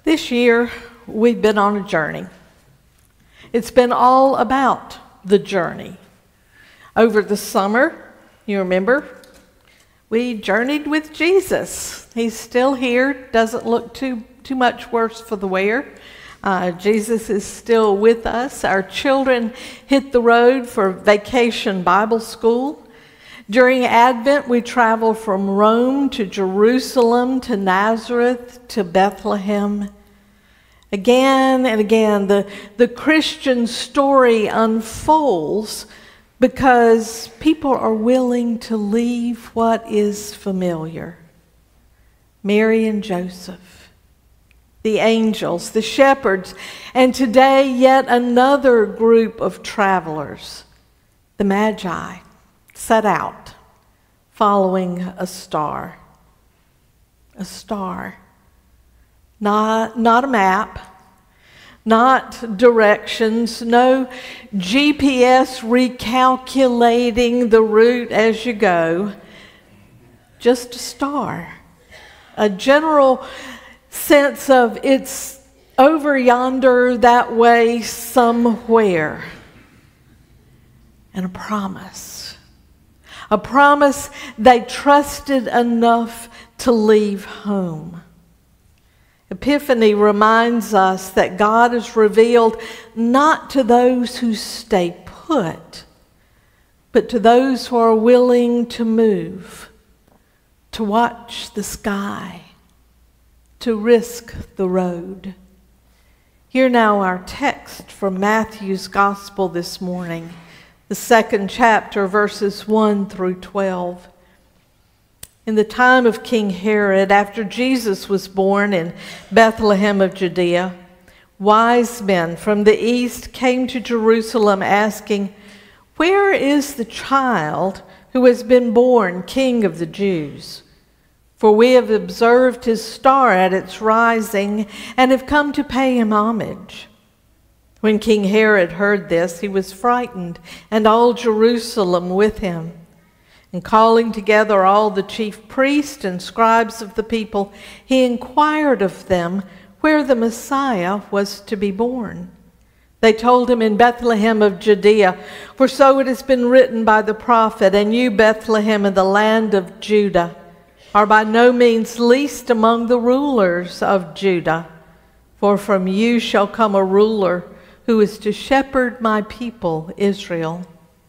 This year, we've been on a journey. It's been all about the journey. Over the summer, you remember, we journeyed with Jesus. He's still here, doesn't look too much worse for the wear. Jesus is still with us. Our children hit the road for vacation Bible school. During Advent, we travel from Rome to Jerusalem to Nazareth to Bethlehem. Again and again, the Christian story unfolds because people are willing to leave what is familiar. Mary and Joseph, the angels, the shepherds, and today yet another group of travelers, the Magi, set out following a star. A star. Not a map, not directions, no GPS recalculating the route as you go. Just a star. A general sense of it's over yonder, that way, somewhere. And a promise. A promise they trusted enough to leave home. Epiphany reminds us that God is revealed not to those who stay put, but to those who are willing to move, to watch the sky, to risk the road. Hear now our text from Matthew's Gospel this morning, the 2nd chapter, verses 1 through 12. In the time of King Herod, after Jesus was born in Bethlehem of Judea, wise men from the east came to Jerusalem asking, "Where is the child who has been born King of the Jews? For we have observed his star at its rising and have come to pay him homage." When King Herod heard this, he was frightened, and all Jerusalem with him. And calling together all the chief priests and scribes of the people, he inquired of them where the Messiah was to be born. They told him, "In Bethlehem of Judea, for so it has been written by the prophet, and you, Bethlehem, in the land of Judah, are by no means least among the rulers of Judah, for from you shall come a ruler who is to shepherd my people Israel."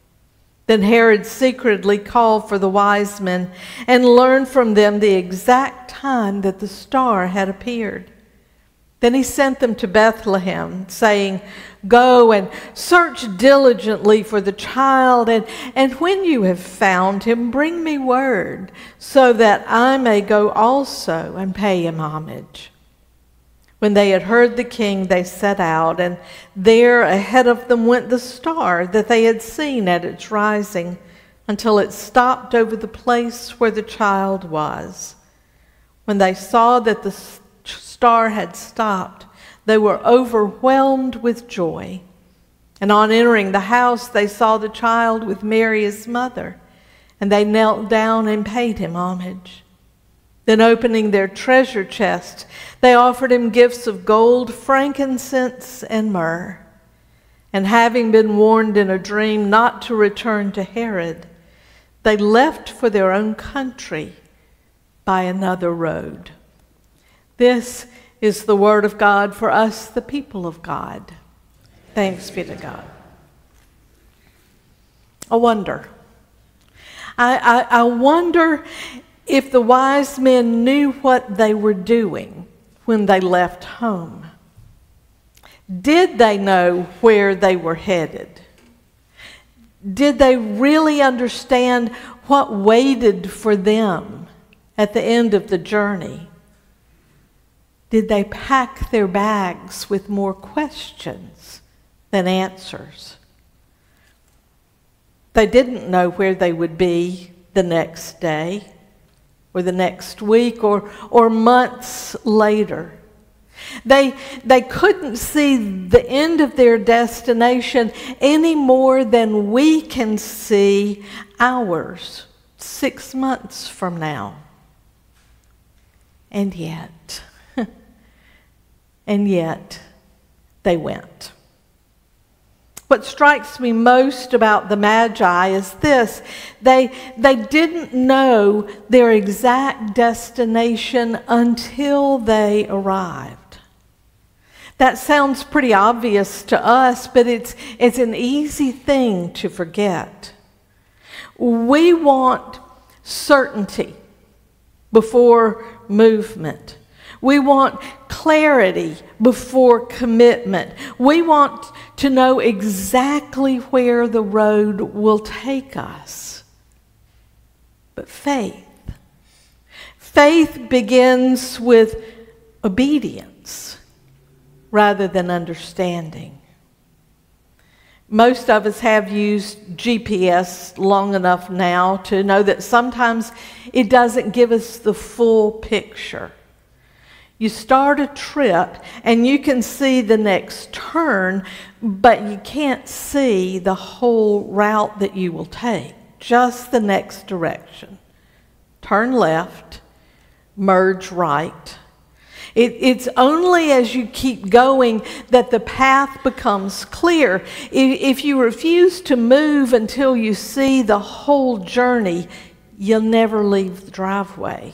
Then Herod secretly called for the wise men and learned from them the exact time that the star had appeared. Then he sent them to Bethlehem, saying, "Go and search diligently for the child, and when you have found him, bring me word, so that I may go also and pay him homage." When they had heard the king, they set out, and there ahead of them went the star that they had seen at its rising, until it stopped over the place where the child was. When they saw that the star had stopped, they were overwhelmed with joy. And on entering the house, they saw the child with Mary his mother, and they knelt down and paid him homage. Then opening their treasure chest, they offered him gifts of gold, frankincense, and myrrh. And having been warned in a dream not to return to Herod, they left for their own country by another road. This is the word of God for us, the people of God. Thanks be to God. I wonder. I wonder if the wise men knew what they were doing when they left home. Did they know where they were headed? Did they really understand what waited for them at the end of the journey? Did they pack their bags with more questions than answers? They didn't know where they would be the next day, or the next week, or months later. They couldn't see the end of their destination any more than we can see ours 6 months from now. And yet, and yet they went. What strikes me most about the Magi is this. They didn't know their exact destination until they arrived. That sounds pretty obvious to us, but it's an easy thing to forget. We want certainty before movement. We want clarity before commitment. We want to know exactly where the road will take us. But faith begins with obedience rather than understanding. Most of us have used GPS long enough now to know that sometimes it doesn't give us the full picture. You start a trip and you can see the next turn, but you can't see the whole route that you will take, just the next direction. Turn left, merge right. It's only as you keep going that the path becomes clear. If you refuse to move until you see the whole journey, you'll never leave the driveway.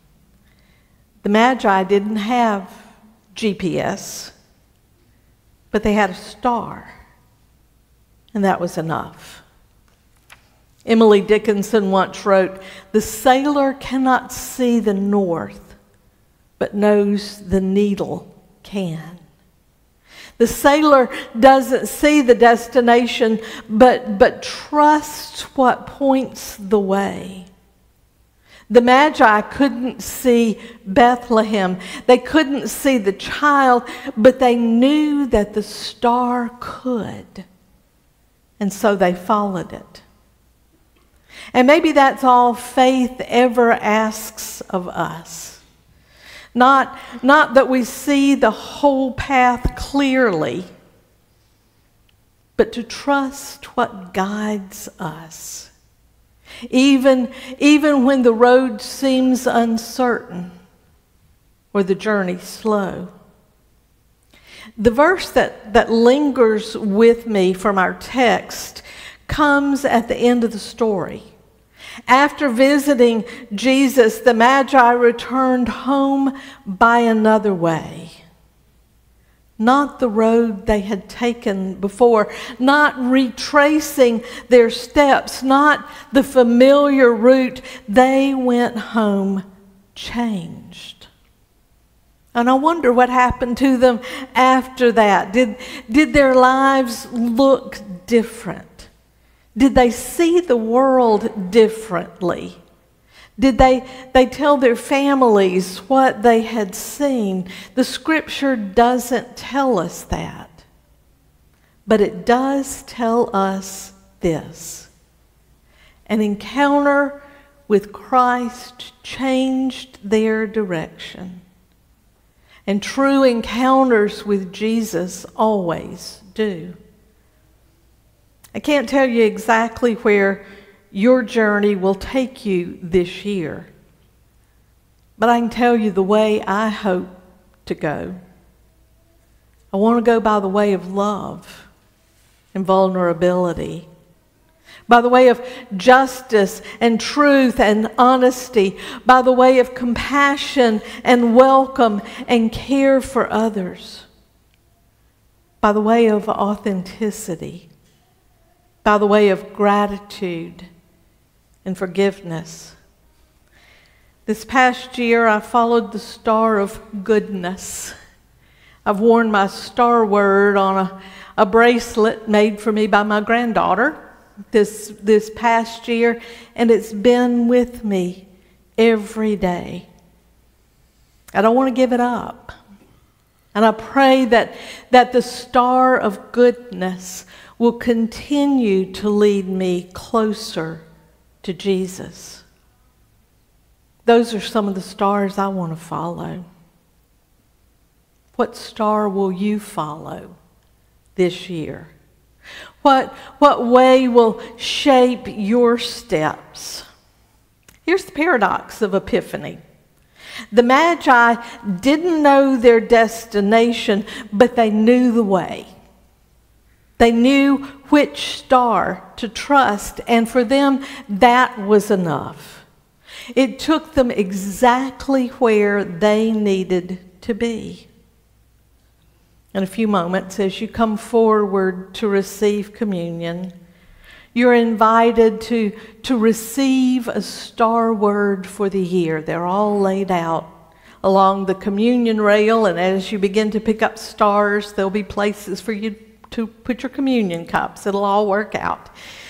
The Magi didn't have GPS, but they had a star, and that was enough. Emily Dickinson once wrote, "The sailor cannot see the north, but knows the needle can." The sailor doesn't see the destination, but trusts what points the way. The Magi couldn't see Bethlehem. They couldn't see the child, but they knew that the star could. And so they followed it. And maybe that's all faith ever asks of us. Not that we see the whole path clearly, but to trust what guides us. Even when the road seems uncertain or the journey slow. The verse that lingers with me from our text comes at the end of the story. After visiting Jesus, the Magi returned home by another way. Not the road they had taken before, not retracing their steps, not the familiar route. They went home changed. And I wonder what happened to them after that. Did their lives look different? Did they see the world differently? Did they tell their families what they had seen? The scripture doesn't tell us that. But it does tell us this. An encounter with Christ changed their direction. And true encounters with Jesus always do. I can't tell you exactly where your journey will take you this year, but I can tell you the way I hope to go. I want to go by the way of love and vulnerability, by the way of justice and truth and honesty, by the way of compassion and welcome and care for others, by the way of authenticity, by the way of gratitude and forgiveness. This past year, I followed the star of goodness. I've worn my star word on a bracelet made for me by my granddaughter this past year, and it's been with me every day. I don't want to give it up. And I pray that the star of goodness will continue to lead me closer to Jesus. Those are some of the stars I want to follow. What star will you follow this year? What way will shape your steps? Here's the paradox of Epiphany. The Magi didn't know their destination, but didn't know their destination, but they knew the way. They knew which star to trust, and for them, that was enough. It took them exactly where they needed to be. In a few moments, as you come forward to receive communion, you're invited to receive a star word for the year. They're all laid out along the communion rail, and as you begin to pick up stars, there'll be places for you to put your communion cups. It'll all work out.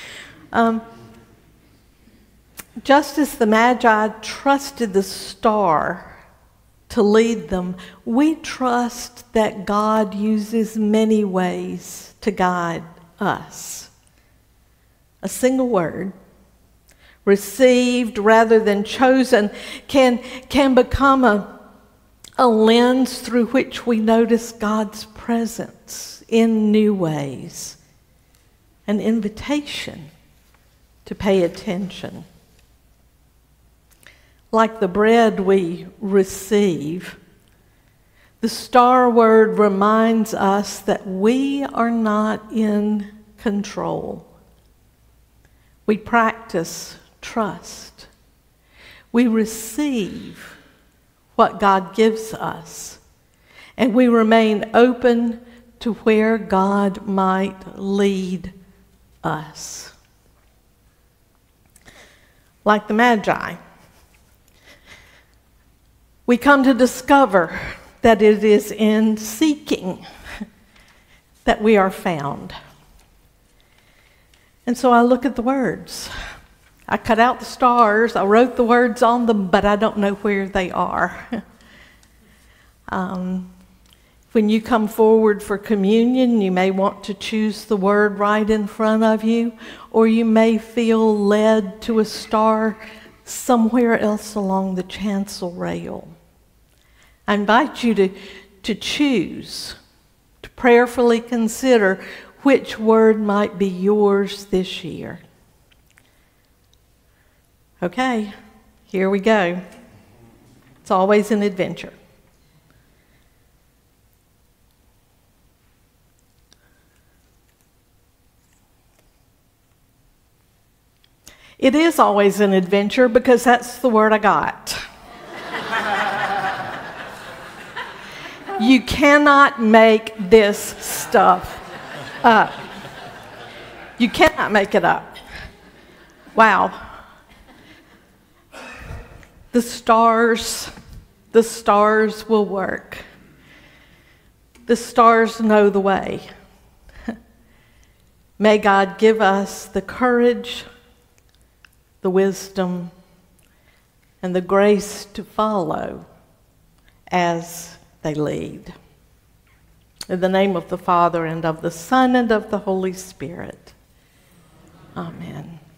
Just as the Magi trusted the star to lead them, we trust that God uses many ways to guide us. A single word, received rather than chosen, can become a lens through which we notice God's presence in new ways, an invitation to pay attention. Like the bread we receive, the star word reminds us that we are not in control. We practice trust. We receive what God gives us, and we remain open to where God might lead us. Like the Magi, we come to discover that it is in seeking that we are found. And so I look at the words. I cut out the stars, I wrote the words on them, but I don't know where they are. When you come forward for communion, you may want to choose the word right in front of you, or you may feel led to a star somewhere else along the chancel rail. I invite you to choose, to prayerfully consider which word might be yours this year. Okay, here we go. It's always an adventure. It is always an adventure because that's the word I got. You cannot make this stuff up. You cannot make it up. Wow. The stars will work. The stars know the way. May God give us the courage, the wisdom, and the grace to follow as they lead. In the name of the Father, and of the Son, and of the Holy Spirit. Amen.